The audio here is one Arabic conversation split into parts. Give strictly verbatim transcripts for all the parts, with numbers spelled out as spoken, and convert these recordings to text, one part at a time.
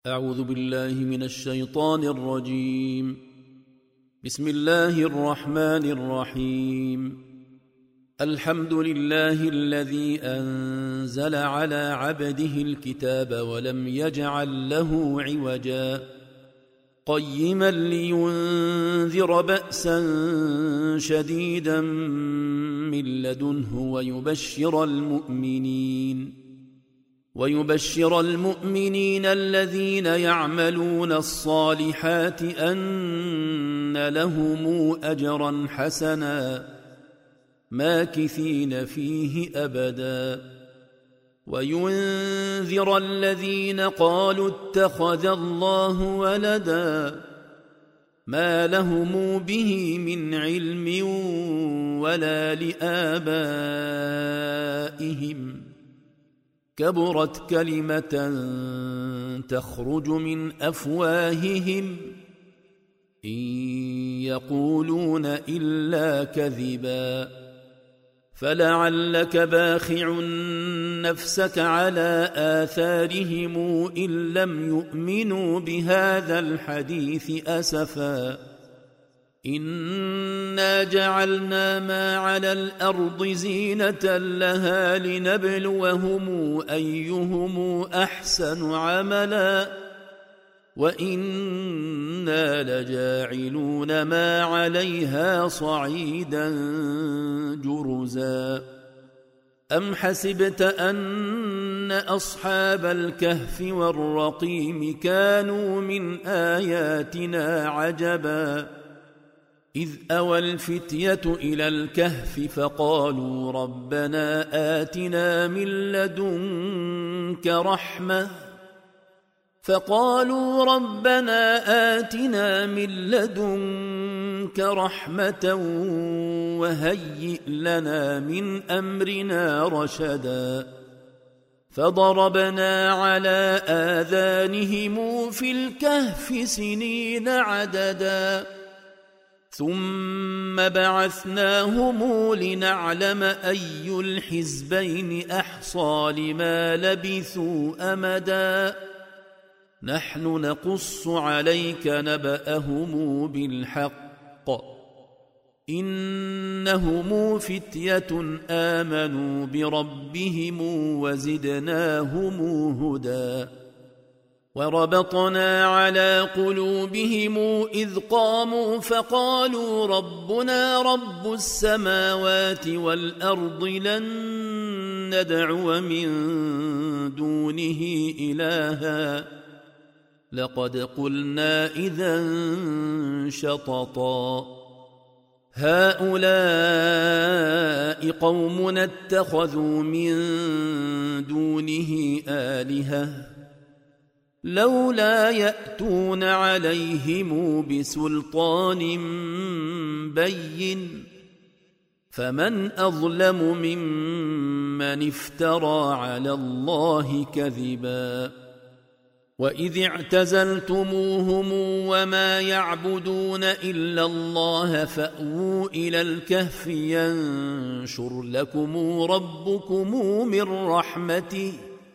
أعوذ بالله من الشيطان الرجيم. بسم الله الرحمن الرحيم. الحمد لله الذي أنزل على عبده الكتاب ولم يجعل له عوجا قيما لينذر بأسا شديدا من لدنه ويبشر المؤمنين ويبشر المؤمنين الذين يعملون الصالحات أن لهم أجرا حسنا ماكثين فيه أبدا وينذر الذين قالوا اتخذ الله ولدا ما لهم به من علم ولا لآبائهم كبرت كلمة تخرج من أفواههم إن يقولون إلا كذبا فلعلك باخع نفسك على آثارهم إن لم يؤمنوا بهذا الحديث أسفا إنا جعلنا ما على الأرض زينة لها لنبلوهم أيهم أحسن عملا وإنا لجاعلون ما عليها صعيدا جرزا أم حسبت أن أصحاب الكهف والرقيم كانوا من آياتنا عجبا إذ أوى الفتية إلى الكهف فقالوا ربنا آتنا من لدنك رحمة فقالوا ربنا آتنا من لدنك رحمة وهيئ لنا من أمرنا رشدا فضربنا على آذانهم في الكهف سنين عددا ثم بعثناهم لنعلم أي الحزبين أحصى لما لبثوا أمدا نحن نقص عليك نبأهم بالحق إنهم فتية آمنوا بربهم وزدناهم هدى وربطنا على قلوبهم إذ قاموا فقالوا ربنا رب السماوات والأرض لن ندعو من دونه إلها لقد قلنا إذا شططا هؤلاء قومنا اتخذوا من دونه آلهة لولا يأتون عليهم بسلطان بين فمن أظلم ممن افترى على الله كذبا وإذ اعتزلتموهم وما يعبدون إلا الله فأووا إلى الكهف ينشر لكم ربكم من رحمته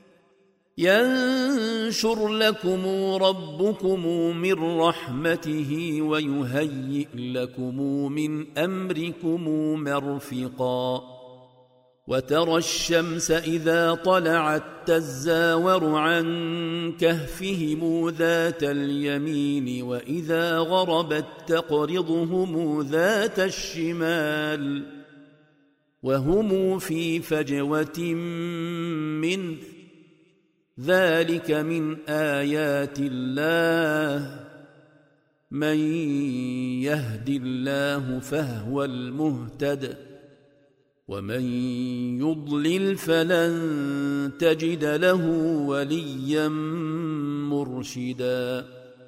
ينشر لكم ربكم من رحمته ويهيئ لكم من أمركم مرفقا وترى الشمس إذا طلعت تزاور عن كهفهم ذات اليمين وإذا غربت تقرضهم ذات الشمال وهم في فجوة منه ذلك من آيات الله من يهد الله فهو المهتد ومن يضلل فلن تجد له وليا مرشدا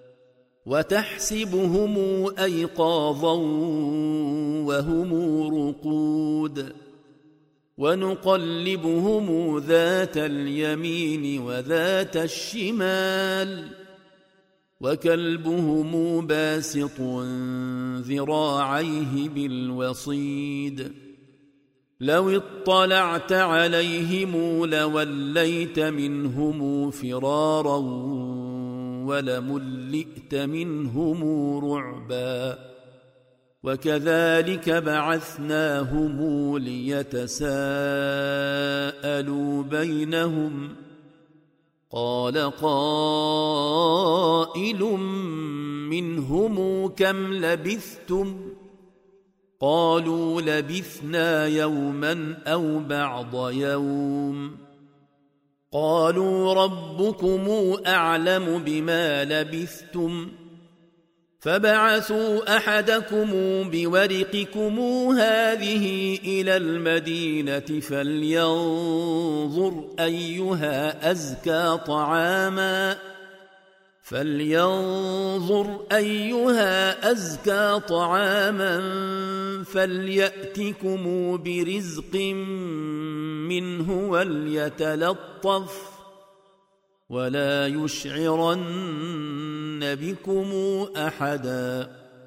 وتحسبهم أيقاظا وهم رقود ونقلبهم ذات اليمين وذات الشمال وكلبهم باسط ذراعيه بالوصيد لو اطلعت عليهم لوليت منهم فرارا ولملئت منهم رعبا وكذلك بعثناهم ليتساءلوا بينهم قال قائل منهم كم لبثتم قالوا لبثنا يوما أو بعض يوم قالوا ربكم أعلم بما لبثتم فبعثوا أحدكم بورقكم هذه إلى المدينة فلينظر أيها أزكى طعاما فلينظر أيها أزكى طعاما فليأتكم برزق منه وليتلطف ولا يشعرن بكم أحدا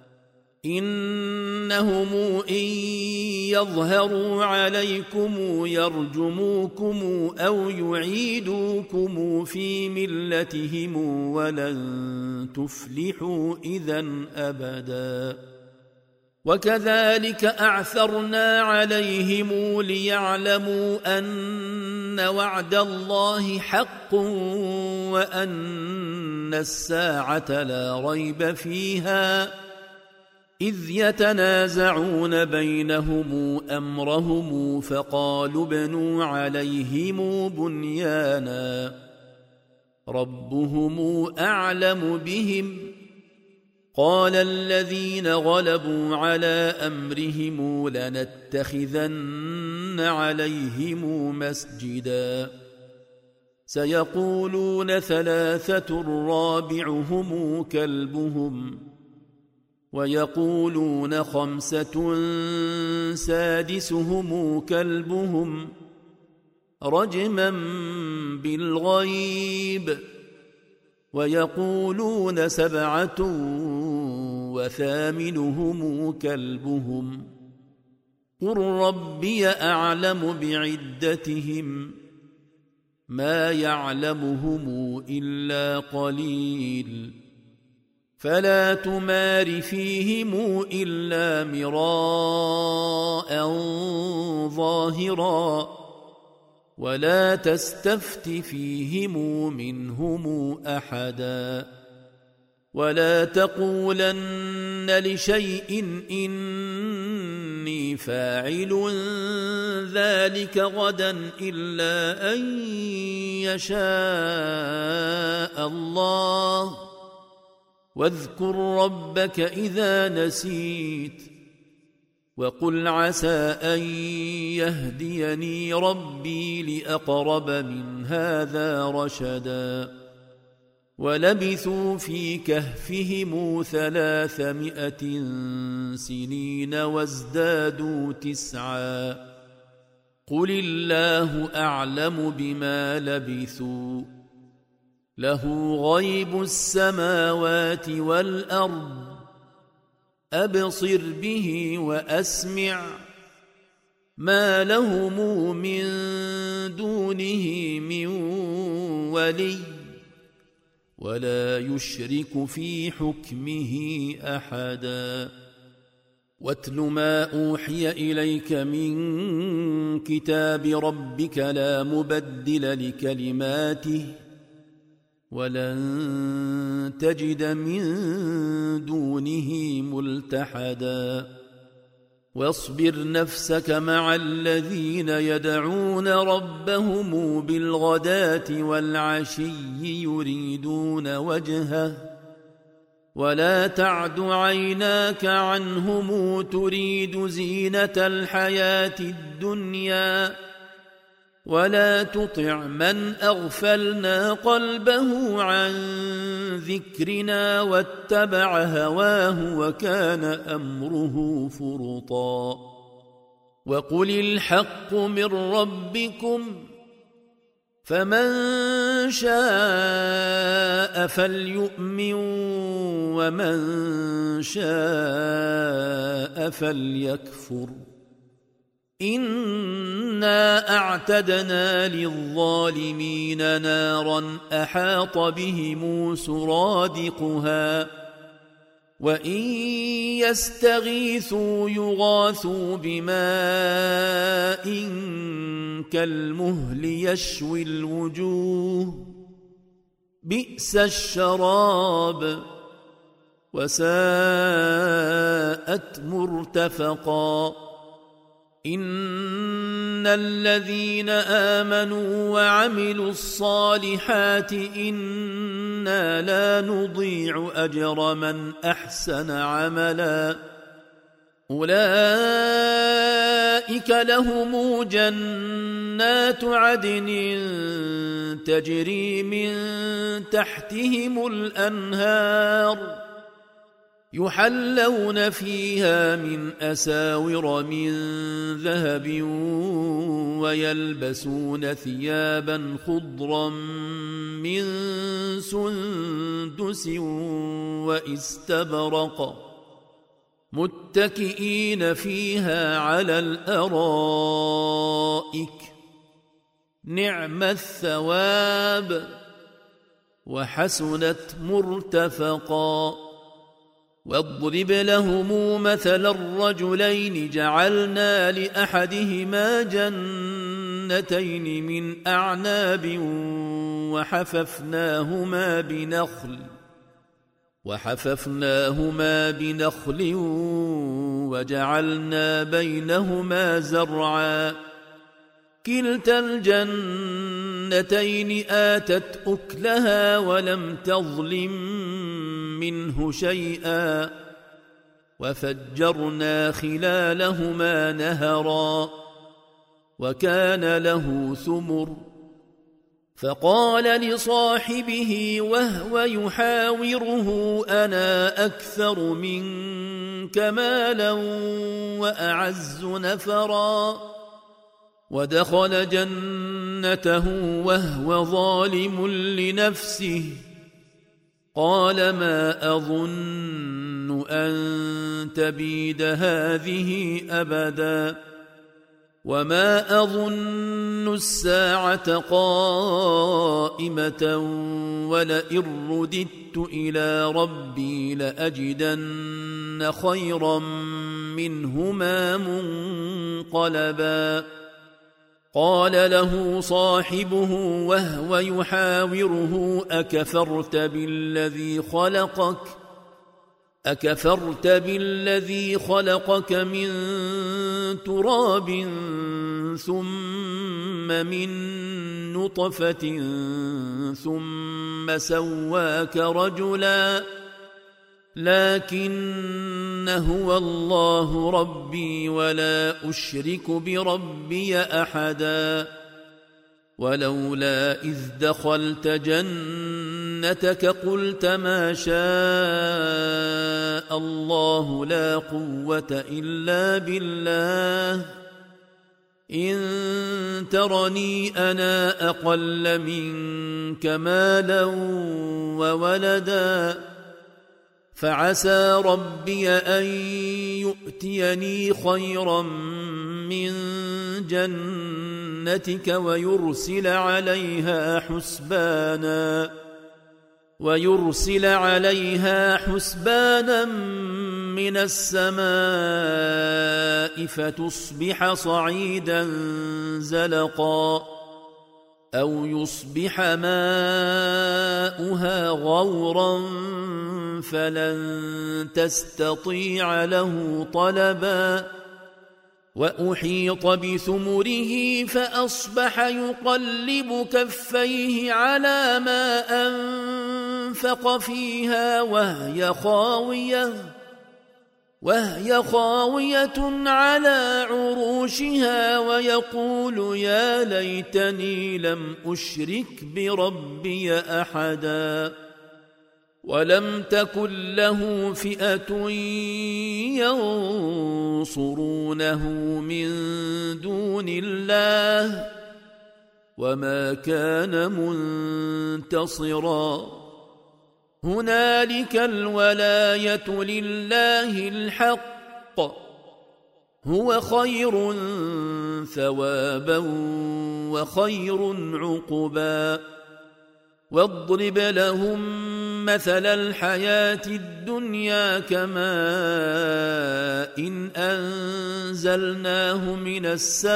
إنهم إن يظهروا عليكم يرجموكم أو يعيدوكم في ملتهم ولن تفلحوا إذن أبدا وكذلك أعثرنا عليهم ليعلموا أن وعد الله حق وأن الساعة لا ريب فيها إذ يتنازعون بينهم أمرهم فقالوا ابنوا عليهم بنيانا ربهم أعلم بهم قال الذين غلبوا على أمرهم لنتخذن عليهم مسجدا سيقولون ثلاثة رابعهم كلبهم ويقولون خمسة سادسهم كلبهم رجما بالغيب ويقولون سبعة وثامنهم كلبهم قل ربي أعلم بعدتهم ما يعلمهم إلا قليل فلا تمار فيهم إلا مراء ظاهرا ولا تستفت فيهم منهم أحدا ولا تقولن لشيء إني فاعل ذلك غدا إلا أن يشاء الله واذكر ربك إذا نسيت وقل عسى أن يهديني ربي لأقرب من هذا رشدا ولبثوا في كهفهم ثلاثمائة سنين وازدادوا تسعا قل الله أعلم بما لبثوا له غيب السماوات والأرض أبصر به وأسمع ما لهم من دونه من ولي ولا يشرك في حكمه أحدا واتل ما أوحي إليك من كتاب ربك لا مبدل لكلماته ولن تجد من دونه ملتحدا واصبر نفسك مع الذين يدعون ربهم بالغداة والعشي يريدون وجهه ولا تعد عيناك عنهم تريد زينة الحياة الدنيا ولا تطع من أغفلنا قلبه عن ذكرنا واتبع هواه وكان أمره فرطا وقل الحق من ربكم فمن شاء فليؤمن ومن شاء فليكفر إنا أعتدنا للظالمين نارا أحاط بهم سرادقها وإن يستغيثوا يغاثوا بماء كالمهل يشوي الوجوه بئس الشراب وساءت مرتفقا إن الذين آمنوا وعملوا الصالحات إنا لا نضيع أجر من أحسن عملا أولئك لهم جنات عدن تجري من تحتهم الأنهار يحلون فيها من أساور من ذهب ويلبسون ثيابا خضرا من سندس واستبرق متكئين فيها على الأرائك نعم الثواب وحسنت مرتفقا واضرب لهم مثل الرجلين جعلنا لأحدهما جنتين من أعناب وحففناهما بنخل وحففناهما بنخل وجعلنا بينهما زرعا كلتا الجنتين آتت أكلها ولم تظلم منه شيئا وفجرنا خلالهما نهرا وكان له ثمر فقال لصاحبه وهو يحاوره أنا أكثر منك مالا وأعز نفرا ودخل جنته وهو ظالم لنفسه قال ما أظن أن تبيد هذه أبدا وما أظن الساعة قائمة ولئن رددت إلى ربي لأجدن خيرا منهما منقلبا قال له صاحبه وهو يحاوره أكفرت بالذي خلقك أكفرت بالذي خلقك من تراب ثم من نطفة ثم سواك رجلا لكن هو الله ربي ولا أشرك بربي أحدا ولولا إذ دخلت جنتك قلت ما شاء الله لا قوة إلا بالله إن ترني أنا أقل منك مالا وولدا فعسى ربي أن يؤتيني خيرا من جنتك ويرسل عليها حسبانا ويرسل عليها حسبانا من السماء فتصبح صعيدا زلقا أو يصبح ماؤها غورا فلن تستطيع له طلبا وأحيط بثمره فأصبح يقلب كفيه على ما أنفق فيها وهي خاوية وهي خاوية على عروشها ويقول يا ليتني لم أشرك بربي أحدا ولم تكن له فئة ينصرونه من دون الله وما كان منتصرا هنالك الولاية لله الحق هو خير ثوابا وخير عقبا واضرب لهم مثل الحياة الدنيا كماء إن أنزلناه من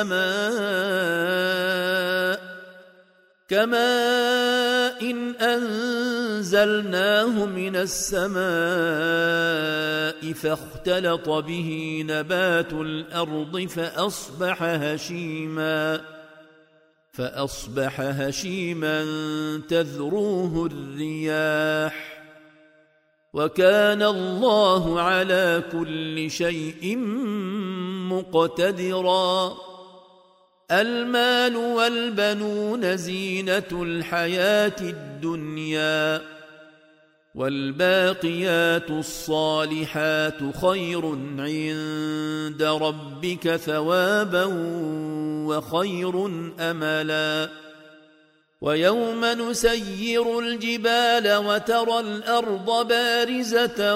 السماء كماء إن أنزلناه من السماء فاختلط به نبات الأرض فأصبح هشيما فأصبح هشيما تذروه الرياح وكان الله على كل شيء مقتدرا المال والبنون زينة الحياة الدنيا والباقيات الصالحات خير عند ربك ثوابا وخير أملا ويوم نسير الجبال وترى الأرض بارزة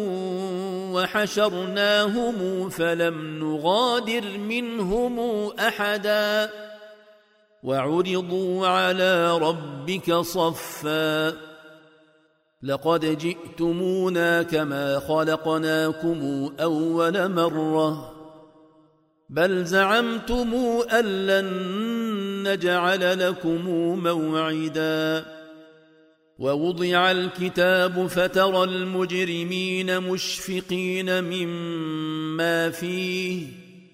وحشرناهم فلم نغادر منهم أحدا وعرضوا على ربك صفا لقد جئتمونا كما خلقناكم أول مرة بل زعمتم أن لن نجعل لكم موعدا ووضع الكتاب فترى المجرمين مشفقين مما فيه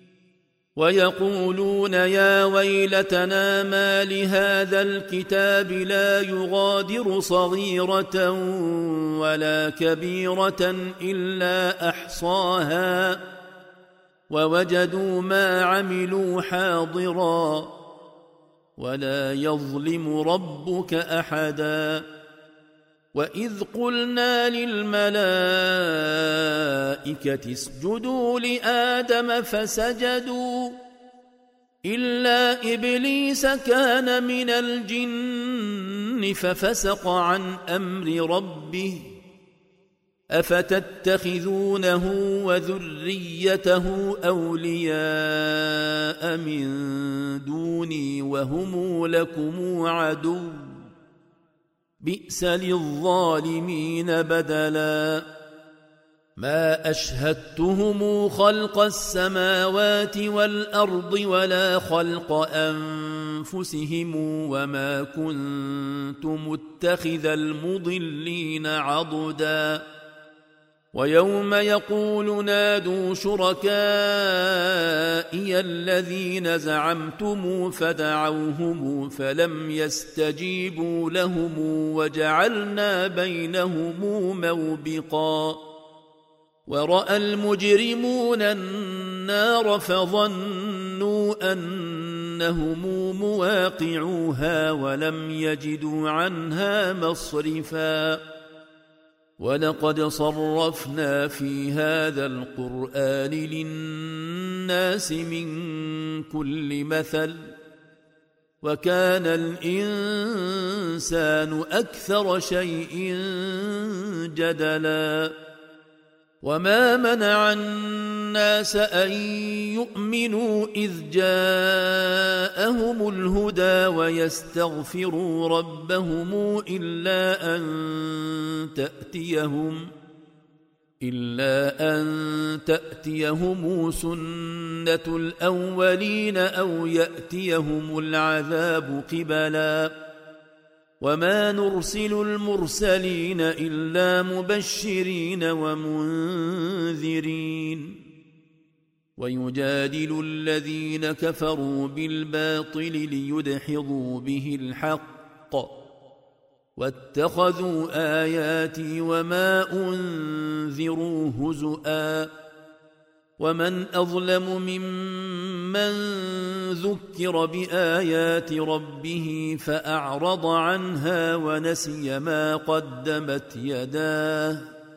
ويقولون يا ويلتنا ما لهذا الكتاب لا يغادر صغيرة ولا كبيرة إلا أحصاها ووجدوا ما عملوا حاضرا ولا يظلم ربك أحدا وإذ قلنا للملائكة اسجدوا لآدم فسجدوا إلا إبليس كان من الجن ففسق عن أمر ربه أفتتخذونه وذريته أولياء من دوني وهم لكم عدو بئس للظالمين بدلا ما أشهدتهم خلق السماوات والأرض ولا خلق أنفسهم وما كنت متخذ المضلين عضدا ويوم يقول نادوا شركائي الذين زعمتم فدعوهم فلم يستجيبوا لهم وجعلنا بينهم موبقا ورأى المجرمون النار فظنوا أنهم مواقعوها ولم يجدوا عنها مصرفا ولقد صرفنا في هذا القرآن للناس من كل مثل وكان الإنسان أكثر شيء جدلا وما منع الناس أن يؤمنوا إذ جاءهم الهدى ويستغفروا ربهم إلا أن تأتيهم إلا أن تأتيهم سنة الأولين أو يأتيهم العذاب قبلا وما نرسل المرسلين إلا مبشرين ومنذرين ويجادل الذين كفروا بالباطل ليدحضوا به الحق واتخذوا آياتي وما أنذروا هزؤا ومن أظلم ممن ذكر بآيات ربه فأعرض عنها ونسي ما قدمت يداه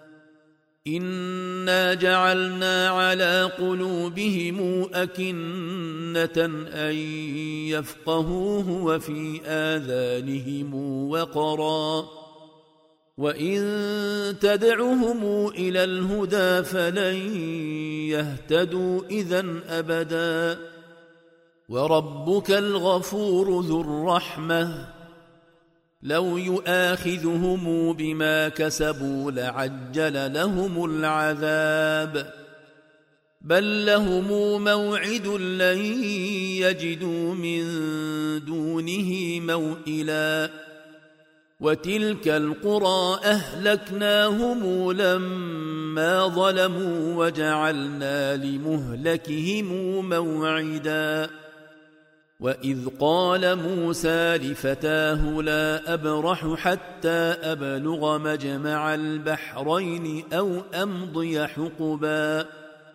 إنا جعلنا على قلوبهم أكنة أن يفقهوه وفي آذانهم وقرا وإن تدعهم إلى الهدى فلن يهتدوا إذن أبدا وربك الغفور ذو الرحمة لو يؤاخذهم بما كسبوا لعجل لهم العذاب بل لهم موعد لن يجدوا من دونه موئلا وتلك القرى أهلكناهم لما ظلموا وجعلنا لمهلكهم موعدا وإذ قال موسى لفتاه لا أبرح حتى أبلغ مجمع البحرين أو أمضي حقبا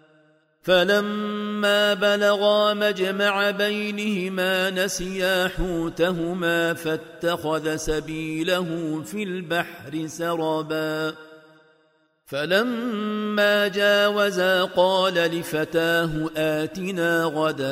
فلما بلغا مجمع بينهما نسيا حوتهما فاتخذ سبيله في البحر سربا فلما جاوزا قال لفتاه آتنا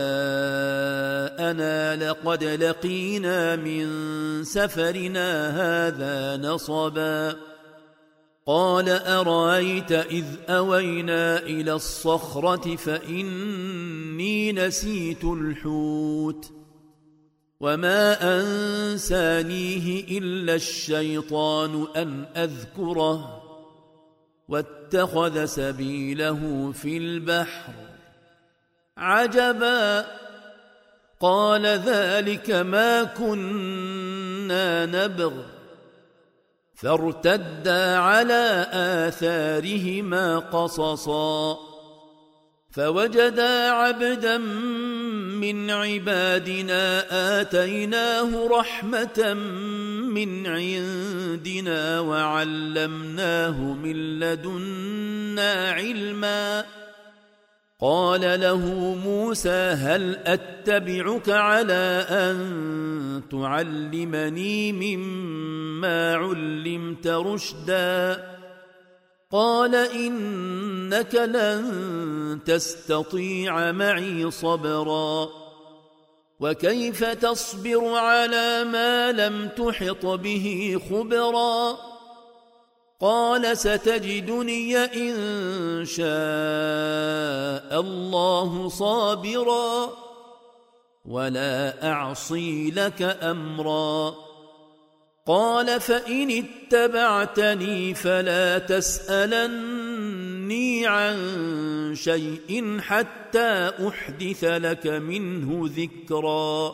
غداءنا لقد لقينا من سفرنا هذا نصبا قال أرأيت إذ أوينا إلى الصخرة فإني نسيت الحوت وما أنسانيه إلا الشيطان أن أذكره واتخذ سبيله في البحر عجبا قال ذلك ما كنا نبغ فارتدا على آثارهما قصصا فوجدا عبدا من عبادنا آتيناه رحمة من عندنا وعلمناه من لدنا علما قال له موسى هل أتبعك على أن تعلمني مما علمت رشدا قال إنك لن تستطيع معي صبرا وكيف تصبر على ما لم تحط به خبرا قال ستجدني إن شاء الله صابرا ولا أعصي لك أمرا قال فإن اتبعتني فلا تسألني عن شيء حتى أحدث لك منه ذكرا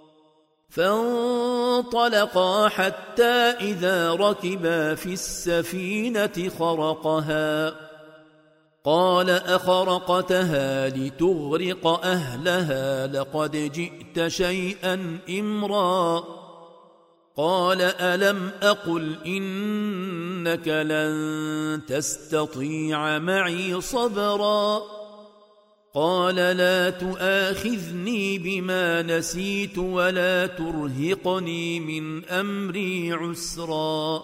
فانطلقا حتى إذا ركبا في السفينة خرقها قال أخرقتها لتغرق أهلها لقد جئت شيئا إمرا قال ألم أقل إنك لن تستطيع معي صبرا قال لا تؤاخذني بما نسيت ولا ترهقني من أمري عسرا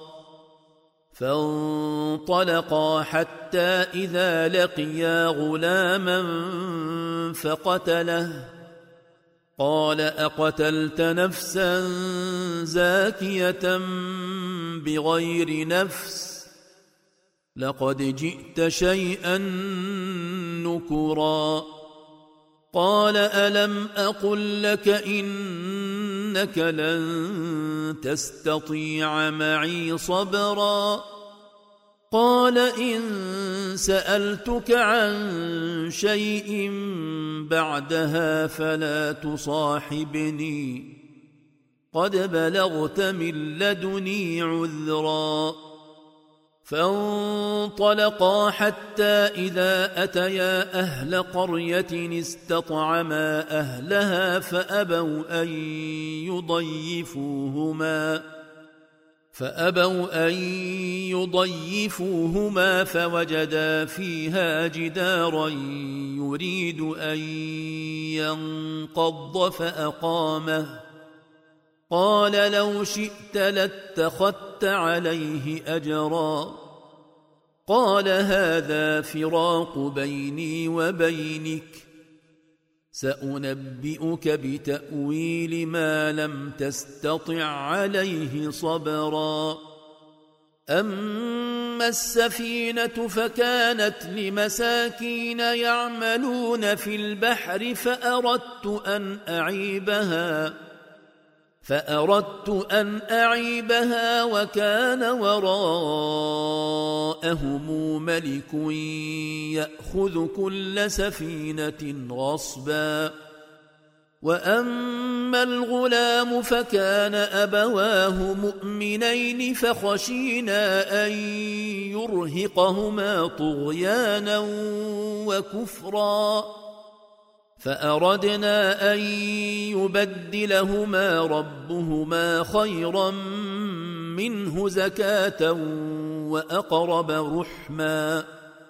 فانطلقا حتى إذا لقيا غلاما فقتله قال أقتلت نفسا زاكية بغير نفس لقد جئت شيئا نكرا قال ألم أقل لك إنك لن تستطيع معي صبرا قال إن سألتك عن شيء بعدها فلا تصاحبني قد بلغت من لدني عذرا فانطلقا حتى إذا أتيا أهل قرية استطعما أهلها فأبوا أن يضيفوهما فأبوا أن يضيفوهما فوجدا فيها جدارا يريد أن ينقض فأقامه قال لو شئت لاتخذت عليه أجرا قال هذا فراق بيني وبينك سأنبئك بتأويل ما لم تستطع عليه صبرا أما السفينة فكانت لمساكين يعملون في البحر فأردت أن أعيبها فأردت أن أعيبها وكان وراءهم ملك يأخذ كل سفينة غصبا وأما الغلام فكان أبواه مؤمنين فخشينا أن يرهقهما طغيانا وكفرا فأردنا أن يبدلهما ربهما خيرا منه زكاة وأقرب رحما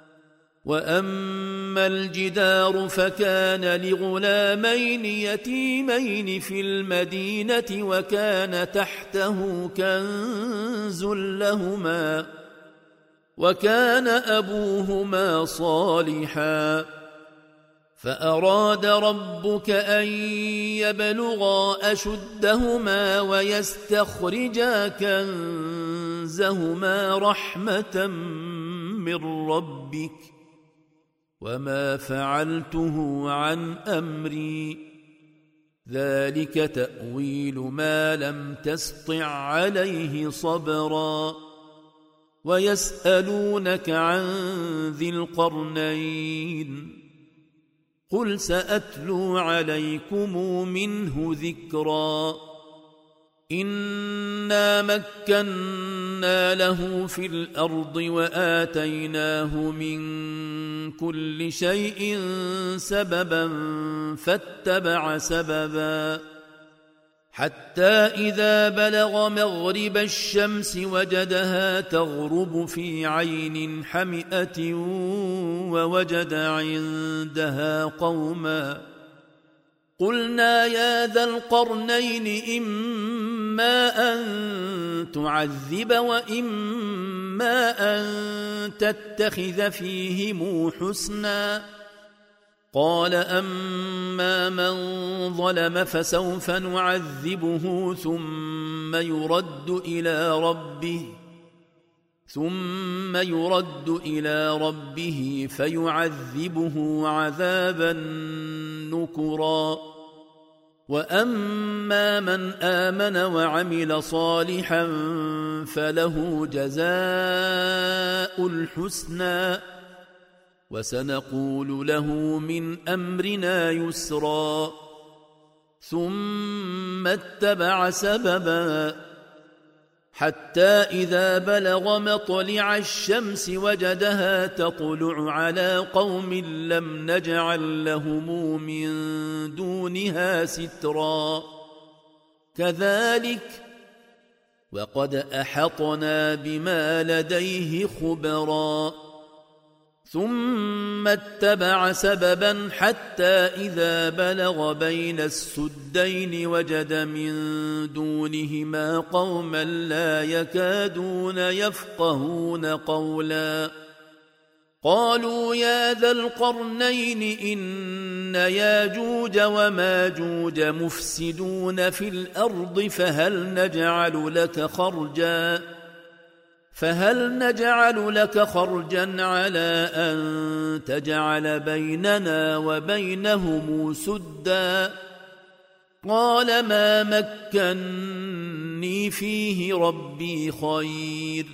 وأما الجدار فكان لغلامين يتيمين في المدينة وكان تحته كنز لهما وكان أبوهما صالحا فأراد ربك أن يبلغا أشدهما ويستخرجا كنزهما رحمة من ربك وما فعلته عن أمري ذلك تأويل ما لم تسطع عليه صبرا ويسألونك عن ذي القرنين قل سأتلو عليكم منه ذكرا إنا مكنا له في الأرض وآتيناه من كل شيء سببا فاتبع سببا حتى إذا بلغ مغرب الشمس وجدها تغرب في عين حمئة ووجد عندها قوما قلنا يا ذا القرنين إما أن تعذب وإما أن تتخذ فيهم حسنا قال أما من ظلم فسوف نعذبه ثم يرد إلى ربه ثم يرد إلى ربه فيعذبه عذابا نكرا وأما من آمن وعمل صالحا فله جزاء الحسنى وسنقول له من أمرنا يسرا ثم اتبع سببا حتى إذا بلغ مطلع الشمس وجدها تطلع على قوم لم نجعل لهم من دونها سترا كذلك وقد أحطنا بما لديه خبرا ثم اتبع سببا حتى إذا بلغ بين السدين وجد من دونهما قوما لا يكادون يفقهون قولا قالوا يا ذا القرنين إن ياجوج وماجوج مفسدون في الأرض فهل نجعل لك خرجا فهل نجعل لك خرجا على أن تجعل بيننا وبينهم سدا قال ما مكني فيه ربي خير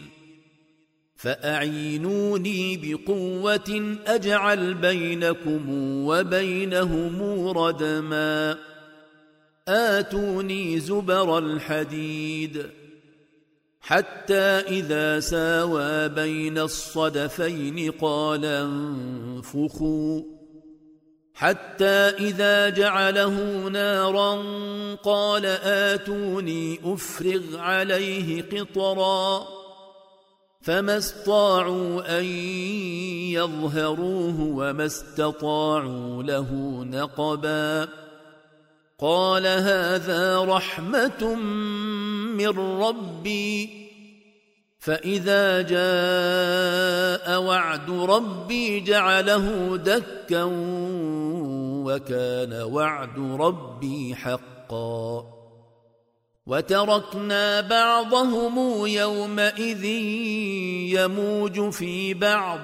فأعينوني بقوة أجعل بينكم وبينهم ردما آتوني زبر الحديد حتى إذا ساوى بين الصدفين قال انفخوا حتى إذا جعله نارا قال آتوني أفرغ عليه قطرا فما استطاعوا أن يظهروه وما استطاعوا له نقبا قال هذا رحمة من ربي فإذا جاء وعد ربي جعله دكا وكان وعد ربي حقا وتركنا بعضهم يومئذ يموج في بعض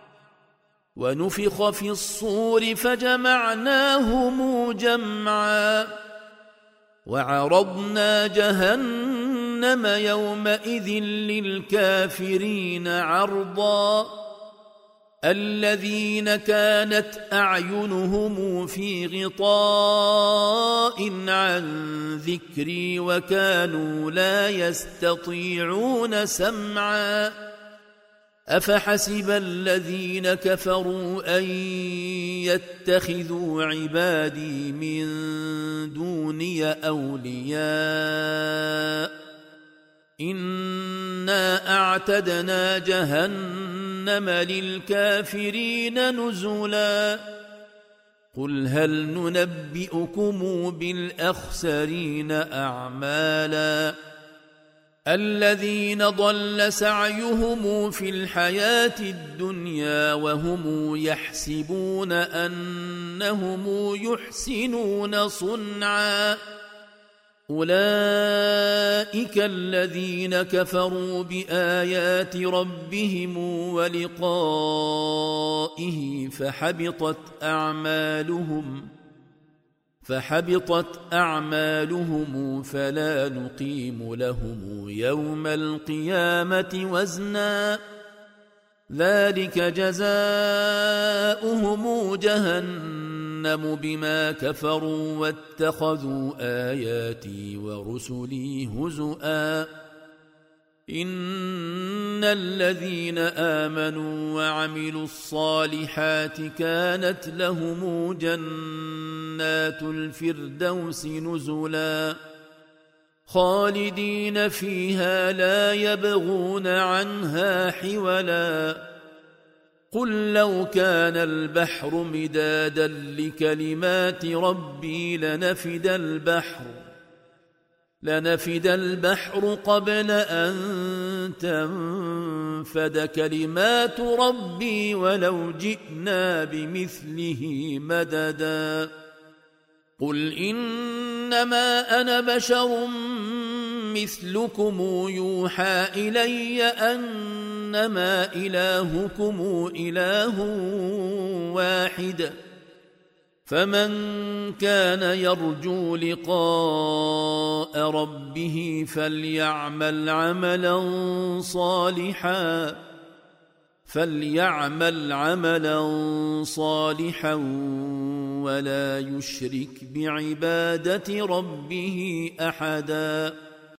ونفخ في الصور فجمعناهم جمعا وعرضنا جهنم يومئذ للكافرين عرضا الذين كانت أعينهم في غطاء عن ذكري وكانوا لا يستطيعون سمعا أفحسب الذين كفروا أن يتخذوا عبادي من دوني أولياء إنا أعتدنا جهنم للكافرين نزلا قل هل ننبئكم بالأخسرين أعمالا الذين ضل سعيهم في الحياة الدنيا وهم يحسبون أنهم يحسنون صنعا أولئك الذين كفروا بآيات ربهم ولقائه فحبطت أعمالهم فحبطت أعمالهم فلا نقيم لهم يوم القيامة وزنا ذلك جزاؤهم جهنم بما كفروا واتخذوا آياتي ورسلي هزؤا إن الذين آمنوا وعملوا الصالحات كانت لهم جنات الفردوس نزلا خالدين فيها لا يبغون عنها حولا قل لو كان البحر مدادا لكلمات ربي لنفد البحر لنفد البحر قبل أن تنفد كلمات ربي ولو جئنا بمثله مددا قل إنما أنا بشر مثلكم يوحى إلي أنما إلهكم إله واحد فمن كان يرجو لقاء ربه فليعمل عملا صالحا فليعمل عملا صالحا ولا يشرك بعبادة ربه أحدا.